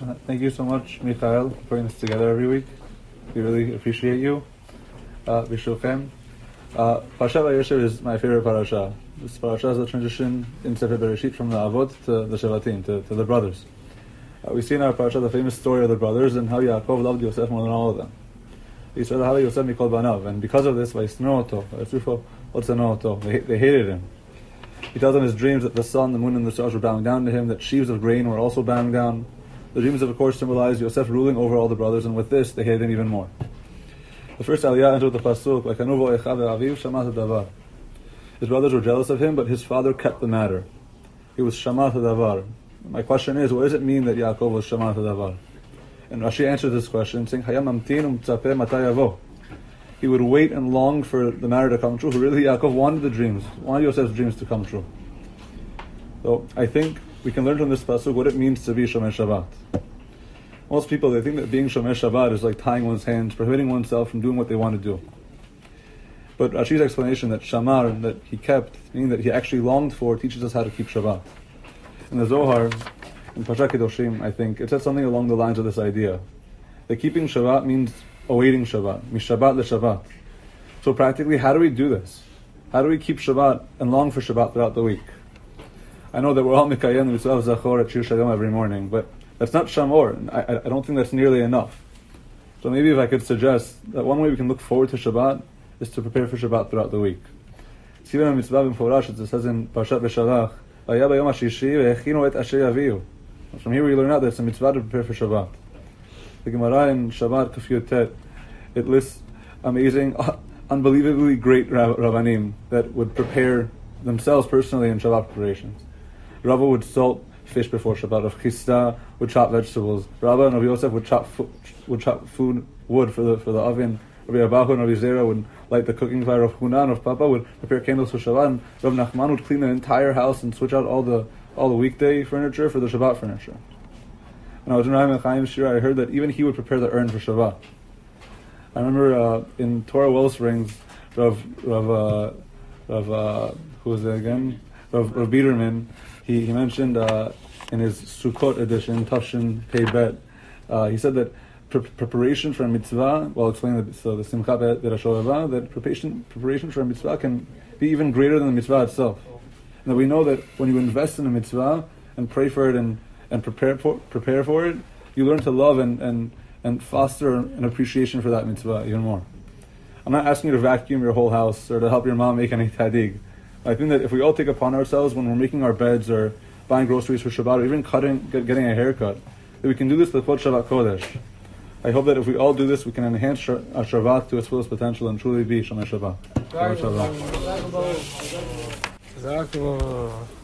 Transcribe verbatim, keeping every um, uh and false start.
Uh, thank you so much, Michael, for putting this together every week. We really appreciate you. Uh, B'Shulchan. Uh, Parashat Vayeshev is my favorite parasha. This parasha is a transition in Sefer Bereshit from the Avot to the Shevatim, to, to the brothers. Uh, we see in our parasha the famous story of the brothers and how Yaakov loved Yosef more than all of them. He said, "Hava Yosef mikol banav," and because of this, they, they hated him. He tells them his dreams that the sun, the moon, and the stars were bowing down to him, that sheaves of grain were also bowing down. The dreams, of course, symbolize Yosef ruling over all the brothers, and with this, they hated him even more. The first aliyah entered the pasuk, his brothers were jealous of him, but his father kept the matter. He was shamat hadavar. My question is, what does it mean that Yaakov was shamat hadavar? And Rashi answers this question, saying, he would wait and long for the matter to come true. Really, Yaakov wanted the dreams, wanted Yosef's dreams to come true. So I think we can learn from this pasuk what it means to be Shomer Shabbat. Most people, they think that being Shomer Shabbat is like tying one's hands, prohibiting oneself from doing what they want to do. But Rashi's explanation that Shamar, that he kept, meaning that he actually longed for, teaches us how to keep Shabbat. In the Zohar, in Parashat Kedoshim, I think, it says something along the lines of this idea. That keeping Shabbat means awaiting Shabbat, mishabbat le-Shabbat. So practically, how do we do this? How do we keep Shabbat and long for Shabbat throughout the week? I know that we're all Mikayim the Mitzvah of Zachor at Shir Shalom every morning, but that's not Shamor. I, I don't think that's nearly enough. So maybe if I could suggest that one way we can look forward to Shabbat is to prepare for Shabbat throughout the week. It's even a mitzvah in Forash, it says in Parashat Beshalach, from here we learn out that it's a mitzvah to prepare for Shabbat. The Gemara in Shabbat Kaf Tet, it lists amazing, unbelievably great Rabbanim that would prepare themselves personally in Shabbat preparations. Rava would salt fish before Shabbat. Rav Chisda would chop vegetables. Rabba and Rav Yosef would chop fo- would chop food wood for the for the oven. Rabbi Abahu and Rabbi Zera would light the cooking fire. Rav Huna and Rav Papa would prepare candles for Shabbat. And Rav Nachman would clean the entire house and switch out all the all the weekday furniture for the Shabbat furniture. When I was in Rahim and Chaim Shira, I heard that even he would prepare the urn for Shabbat. I remember uh, in Torah Wellsprings, Rav Rav uh, Rav uh, who was it again? Rav, Rav Biederman. He he mentioned uh, in his Sukkot edition, Tafshin Pei Bet, uh, he said that pre- preparation for a mitzvah, while explaining the, so the Simcha B'Rashov, that preparation preparation for a mitzvah can be even greater than the mitzvah itself. And that we know that when you invest in a mitzvah and pray for it and, and prepare for prepare for it, you learn to love and, and, and foster an appreciation for that mitzvah even more. I'm not asking you to vacuum your whole house or to help your mom make any tadig. I think that if we all take upon ourselves when we're making our beds or buying groceries for Shabbat or even cutting, get, getting a haircut, that we can do this with Shabbat Kodesh. I hope that if we all do this, we can enhance our Shabbat to its fullest potential and truly be Shomer Shabbat. Shabbat Shalom.